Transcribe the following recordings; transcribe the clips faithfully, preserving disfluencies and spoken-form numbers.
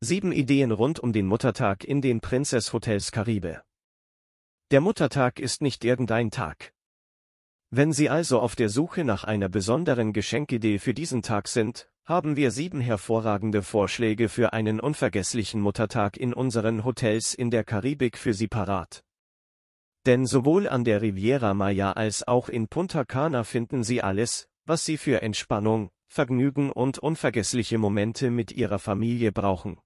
Sieben Ideen rund um den Muttertag in den Princess Hotels Caribe. Der Muttertag ist nicht irgendein Tag. Wenn Sie also auf der Suche nach einer besonderen Geschenkidee für diesen Tag sind, haben wir sieben hervorragende Vorschläge für einen unvergesslichen Muttertag in unseren Hotels in der Karibik für Sie parat. Denn sowohl an der Riviera Maya als auch in Punta Cana finden Sie alles, was Sie für Entspannung, Vergnügen und unvergessliche Momente mit Ihrer Familie brauchen.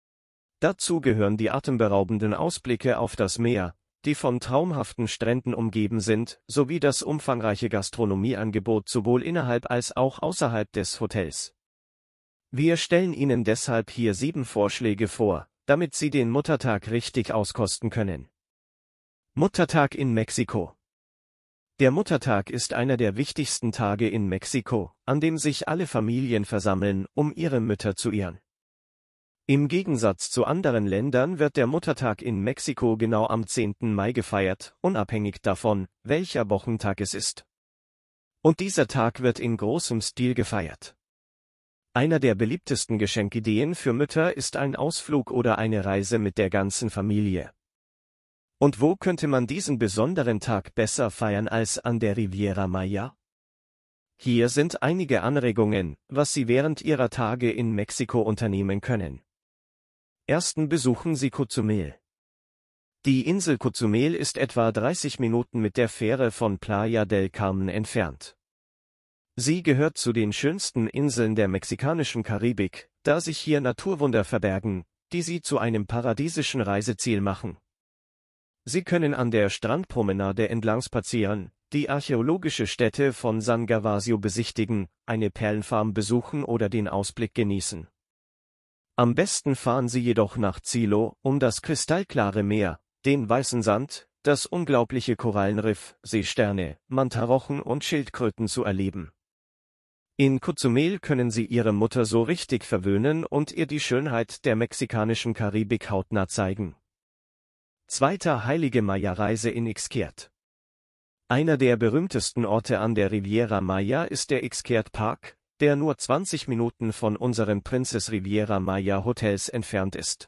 Dazu gehören die atemberaubenden Ausblicke auf das Meer, die von traumhaften Stränden umgeben sind, sowie das umfangreiche Gastronomieangebot sowohl innerhalb als auch außerhalb des Hotels. Wir stellen Ihnen deshalb hier sieben Vorschläge vor, damit Sie den Muttertag richtig auskosten können. Muttertag in Mexiko. Der Muttertag ist einer der wichtigsten Tage in Mexiko, an dem sich alle Familien versammeln, um ihre Mütter zu ehren. Im Gegensatz zu anderen Ländern wird der Muttertag in Mexiko genau am zehnten Mai gefeiert, unabhängig davon, welcher Wochentag es ist. Und dieser Tag wird in großem Stil gefeiert. Einer der beliebtesten Geschenkideen für Mütter ist ein Ausflug oder eine Reise mit der ganzen Familie. Und wo könnte man diesen besonderen Tag besser feiern als an der Riviera Maya? Hier sind einige Anregungen, was Sie während Ihrer Tage in Mexiko unternehmen können. Erstens besuchen Sie Cozumel. Die Insel Cozumel ist etwa dreißig Minuten mit der Fähre von Playa del Carmen entfernt. Sie gehört zu den schönsten Inseln der mexikanischen Karibik, da sich hier Naturwunder verbergen, die sie zu einem paradiesischen Reiseziel machen. Sie können an der Strandpromenade entlang spazieren, die archäologische Stätte von San Gervasio besichtigen, eine Perlenfarm besuchen oder den Ausblick genießen. Am besten fahren Sie jedoch nach Zilo, um das kristallklare Meer, den weißen Sand, das unglaubliche Korallenriff, Seesterne, Mantarochen und Schildkröten zu erleben. In Cozumel können Sie Ihre Mutter so richtig verwöhnen und ihr die Schönheit der mexikanischen Karibik hautnah zeigen. Zweiter Heilige Maya-Reise in Xcaret. Einer der berühmtesten Orte an der Riviera Maya ist der Xcaret Park, der nur zwanzig Minuten von unseren Princess Riviera Maya Hotels entfernt ist.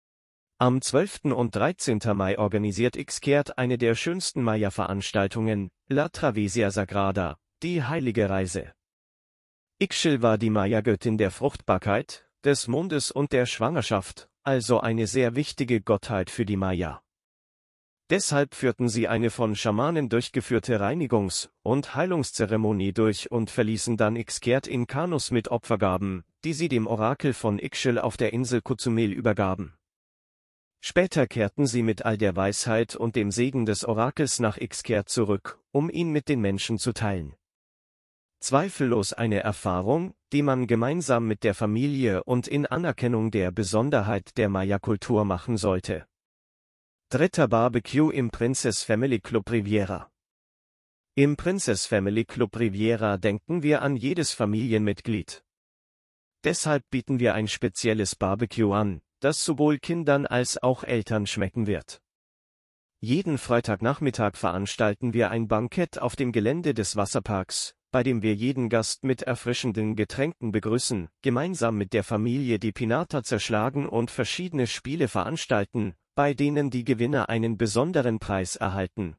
Am zwölften und dreizehnten Mai organisiert Xcaret eine der schönsten Maya-Veranstaltungen, La Travesía Sagrada, die Heilige Reise. Ixchel war die Maya-Göttin der Fruchtbarkeit, des Mondes und der Schwangerschaft, also eine sehr wichtige Gottheit für die Maya. Deshalb führten sie eine von Schamanen durchgeführte Reinigungs- und Heilungszeremonie durch und verließen dann Xcaret in Kanus mit Opfergaben, die sie dem Orakel von Ixchel auf der Insel Cozumel übergaben. Später kehrten sie mit all der Weisheit und dem Segen des Orakels nach Xcaret zurück, um ihn mit den Menschen zu teilen. Zweifellos eine Erfahrung, die man gemeinsam mit der Familie und in Anerkennung der Besonderheit der Maya-Kultur machen sollte. Dritter Barbecue im Princess Family Club Riviera. Im Princess Family Club Riviera denken wir an jedes Familienmitglied. Deshalb bieten wir ein spezielles Barbecue an, das sowohl Kindern als auch Eltern schmecken wird. Jeden Freitagnachmittag veranstalten wir ein Bankett auf dem Gelände des Wasserparks, bei dem wir jeden Gast mit erfrischenden Getränken begrüßen, gemeinsam mit der Familie die Pinata zerschlagen und verschiedene Spiele veranstalten, bei denen die Gewinner einen besonderen Preis erhalten.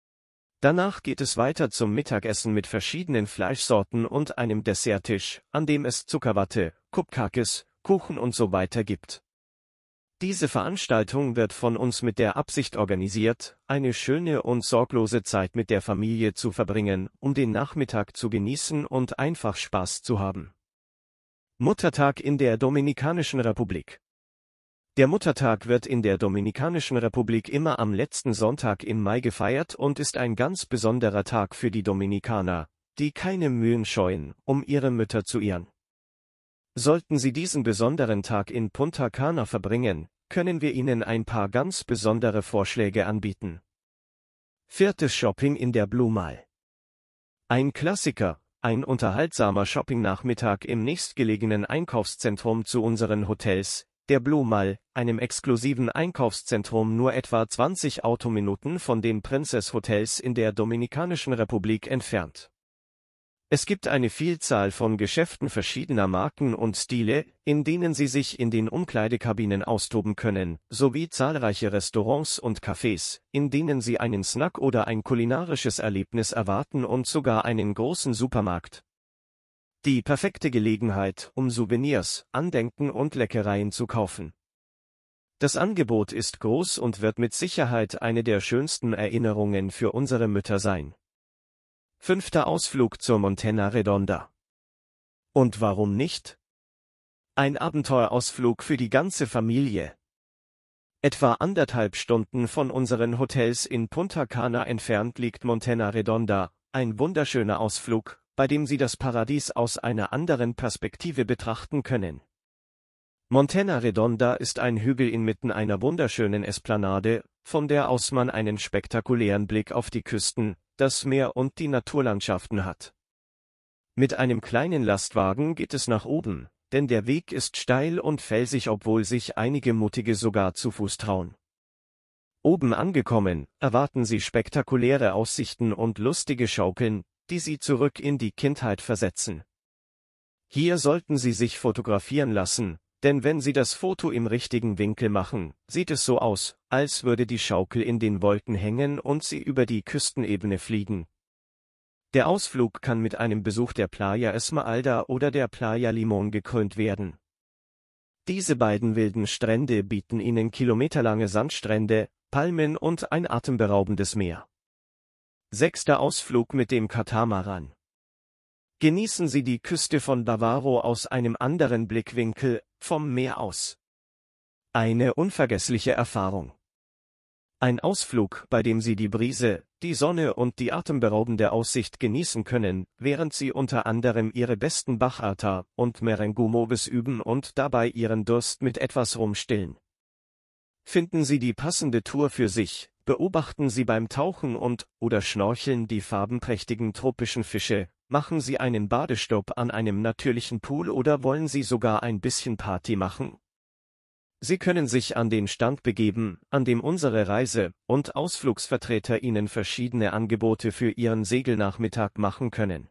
Danach geht es weiter zum Mittagessen mit verschiedenen Fleischsorten und einem Desserttisch, an dem es Zuckerwatte, Cupcakes, Kuchen und so weiter gibt. Diese Veranstaltung wird von uns mit der Absicht organisiert, eine schöne und sorglose Zeit mit der Familie zu verbringen, um den Nachmittag zu genießen und einfach Spaß zu haben. Muttertag in der Dominikanischen Republik. Der Muttertag wird in der Dominikanischen Republik immer am letzten Sonntag im Mai gefeiert und ist ein ganz besonderer Tag für die Dominikaner, die keine Mühen scheuen, um ihre Mütter zu ehren. Sollten Sie diesen besonderen Tag in Punta Cana verbringen, können wir Ihnen ein paar ganz besondere Vorschläge anbieten. Viertes Shopping in der Blue Mall. Ein Klassiker, ein unterhaltsamer Shoppingnachmittag im nächstgelegenen Einkaufszentrum zu unseren Hotels, der Blue Mall, einem exklusiven Einkaufszentrum nur etwa zwanzig Autominuten von den Princess Hotels in der Dominikanischen Republik entfernt. Es gibt eine Vielzahl von Geschäften verschiedener Marken und Stile, in denen Sie sich in den Umkleidekabinen austoben können, sowie zahlreiche Restaurants und Cafés, in denen Sie einen Snack oder ein kulinarisches Erlebnis erwarten und sogar einen großen Supermarkt. Die perfekte Gelegenheit, um Souvenirs, Andenken und Leckereien zu kaufen. Das Angebot ist groß und wird mit Sicherheit eine der schönsten Erinnerungen für unsere Mütter sein. Fünfter Ausflug zur Montana Redonda. Und warum nicht? Ein Abenteuerausflug für die ganze Familie. Etwa anderthalb Stunden von unseren Hotels in Punta Cana entfernt liegt Montana Redonda, ein wunderschöner Ausflug, bei dem Sie das Paradies aus einer anderen Perspektive betrachten können. Montana Redonda ist ein Hügel inmitten einer wunderschönen Esplanade, von der aus man einen spektakulären Blick auf die Küsten, das Meer und die Naturlandschaften hat. Mit einem kleinen Lastwagen geht es nach oben, denn der Weg ist steil und felsig, obwohl sich einige Mutige sogar zu Fuß trauen. Oben angekommen, erwarten Sie spektakuläre Aussichten und lustige Schaukeln, die Sie zurück in die Kindheit versetzen. Hier sollten Sie sich fotografieren lassen, denn wenn Sie das Foto im richtigen Winkel machen, sieht es so aus, als würde die Schaukel in den Wolken hängen und Sie über die Küstenebene fliegen. Der Ausflug kann mit einem Besuch der Playa Esmeralda oder der Playa Limón gekrönt werden. Diese beiden wilden Strände bieten Ihnen kilometerlange Sandstrände, Palmen und ein atemberaubendes Meer. Sechster Ausflug mit dem Katamaran. Genießen Sie die Küste von Bávaro aus einem anderen Blickwinkel, vom Meer aus. Eine unvergessliche Erfahrung. Ein Ausflug, bei dem Sie die Brise, die Sonne und die atemberaubende Aussicht genießen können, während Sie unter anderem Ihre besten Bachata und Merengue-Moves üben und dabei Ihren Durst mit etwas Rum stillen. Finden Sie die passende Tour für sich, beobachten Sie beim Tauchen und oder Schnorcheln die farbenprächtigen tropischen Fische, machen Sie einen Badestopp an einem natürlichen Pool oder wollen Sie sogar ein bisschen Party machen? Sie können sich an den Stand begeben, an dem unsere Reise- und Ausflugsvertreter Ihnen verschiedene Angebote für Ihren Segelnachmittag machen können.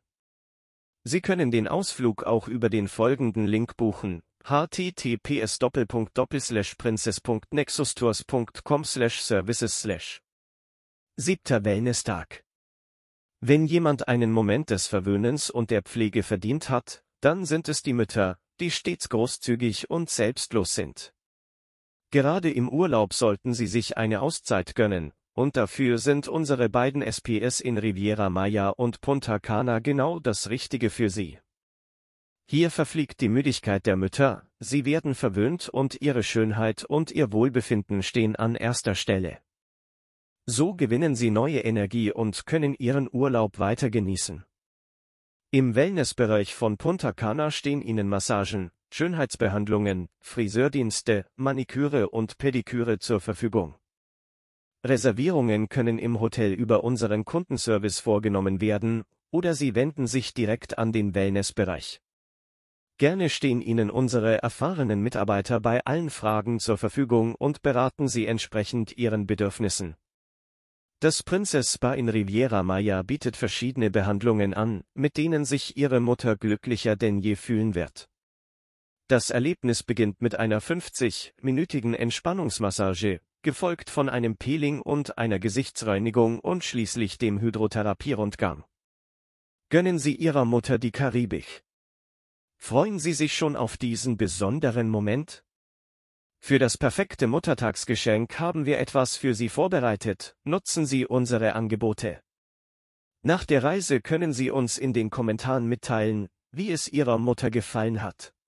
Sie können den Ausflug auch über den folgenden Link buchen: h t t p s slash princess punkt nexustours punkt com slash services slash. Siebter Wellness-Tag. Wenn jemand einen Moment des Verwöhnens und der Pflege verdient hat, dann sind es die Mütter, die stets großzügig und selbstlos sind. Gerade im Urlaub sollten Sie sich eine Auszeit gönnen, und dafür sind unsere beiden S P S in Riviera Maya und Punta Cana genau das Richtige für Sie. Hier verfliegt die Müdigkeit der Mütter, sie werden verwöhnt und ihre Schönheit und ihr Wohlbefinden stehen an erster Stelle. So gewinnen Sie neue Energie und können Ihren Urlaub weiter genießen. Im Wellnessbereich von Punta Cana stehen Ihnen Massagen, Schönheitsbehandlungen, Friseurdienste, Maniküre und Pediküre zur Verfügung. Reservierungen können im Hotel über unseren Kundenservice vorgenommen werden, oder Sie wenden sich direkt an den Wellnessbereich. Gerne stehen Ihnen unsere erfahrenen Mitarbeiter bei allen Fragen zur Verfügung und beraten Sie entsprechend Ihren Bedürfnissen. Das Princess Spa in Riviera Maya bietet verschiedene Behandlungen an, mit denen sich Ihre Mutter glücklicher denn je fühlen wird. Das Erlebnis beginnt mit einer fünfzig-minütigen Entspannungsmassage, gefolgt von einem Peeling und einer Gesichtsreinigung und schließlich dem Hydrotherapie-Rundgang. Gönnen Sie Ihrer Mutter die Karibik. Freuen Sie sich schon auf diesen besonderen Moment? Für das perfekte Muttertagsgeschenk haben wir etwas für Sie vorbereitet, nutzen Sie unsere Angebote. Nach der Reise können Sie uns in den Kommentaren mitteilen, wie es Ihrer Mutter gefallen hat.